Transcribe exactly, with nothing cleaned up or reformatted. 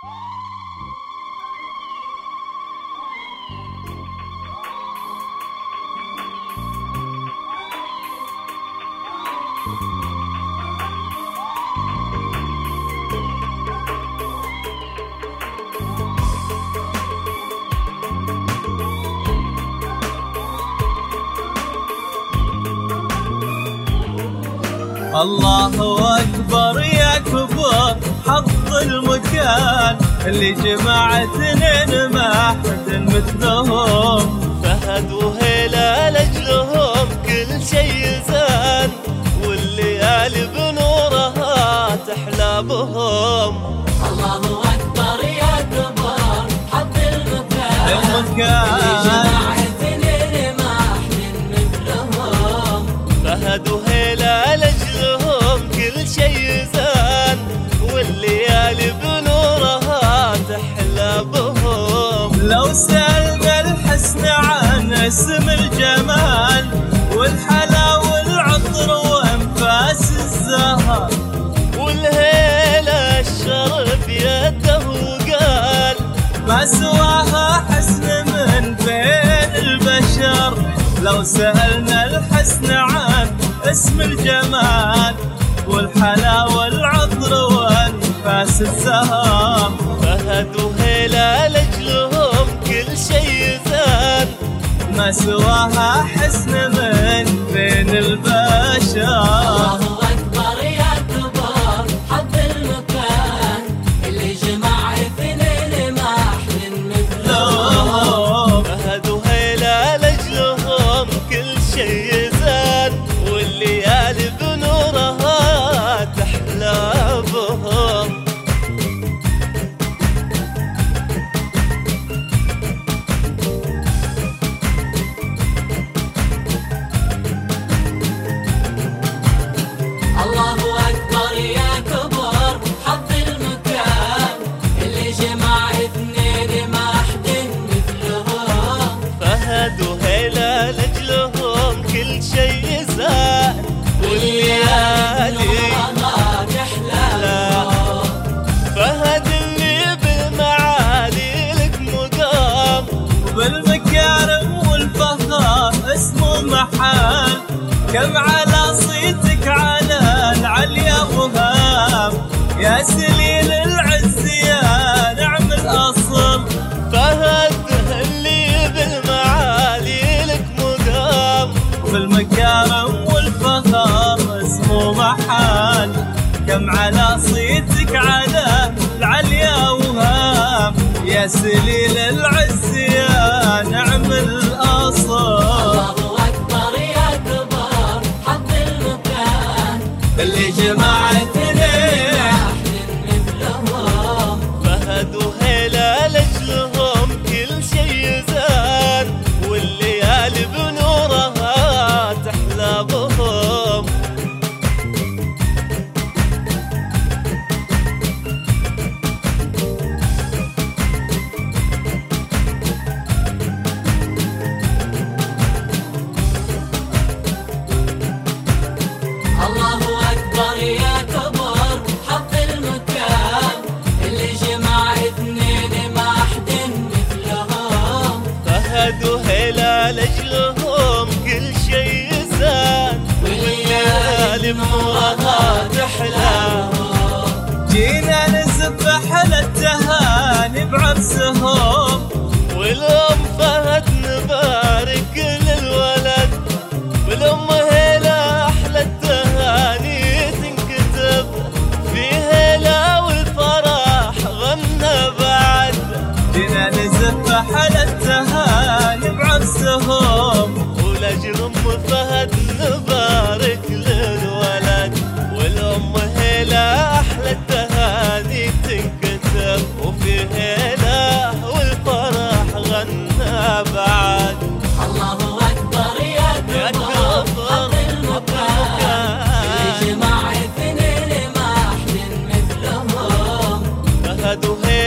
الله أكبر يا كبر حظ المكان اللي جمع اثنين ما حد مثلهم. فهد وهيلة لأجلهم كل شي زان، والليالي بنورها تحلى بهم. الله أكبر يا كبر حظ المكان اللي جمع اثنين ما حد مثلهم. فهد وهيلة لأجلهم كل شي زان، والليالي بنورها تحلى بهم. لو سألنا الحسن عن اسم الجمال والحلا والعطر وانفاس الزهر، والهيلة الشرف يده وقال ما سواها حسن من بين البشر. لو سألنا الحسن عن اسم الجمال والحلا والعطر وانفاس الزهر، فهد وهيلة لأجلهم كل شي زان، ما سواها حسن من بين البشر. الله أكبر يا كبر حظ المكان اللي جمع اثنين ما حد مثلهم. فهد وهيلة لأجلهم كل شي زان، والليالي بنورها تحلى بهم. الله أكبر يا كبر حظ المكان اللي جمع اثنين ما حد مثلهم. فهد وهيلة لأجلهم كل شي زان، والليالي ما تحلى. فهد اللي بالمعالي لك مقام، بالمكارم والفخار اسمه محال. كم على صيتك على العليا وهام، يا سليل العز يا نعم الأصل. فهد اللي بالمعالي لك مقام، بالمكارم والفخار اسمه محال. كم على صيتك على العليا وهام، يا سليل العز يا نعم الأصل. الله أكبر يا كبر حظ المكان اللي جمع اثنين مثلهم. فهد وهيلة لأجلهم كل شي زان، والليالي بنورها تحلى بهم. الله أكبر يا كبر حظ المكان اللي جمع اثنين ما حد مثلهم. فهد وهيلة لأجلهم كل شي زان، والليالي بنورها تحلى. جينا نسبح للتهاني بعرسهم، والأم فهد نبارك للولد، والأم هيلة أحلى التهاني تنكتب، في هيلة والفرح غنى بعد. جينا نسبح للتهاني بعرسهم، ولأجل أم فهد نبارك للولد، والأم هيلة أحلى التهاني تنكتب، وفي هيلة والفرح غنى بعد. الله أكبر يا كبر حظ المكان اللي جمع اثنين ما حد مثلهم. فهد وهيلة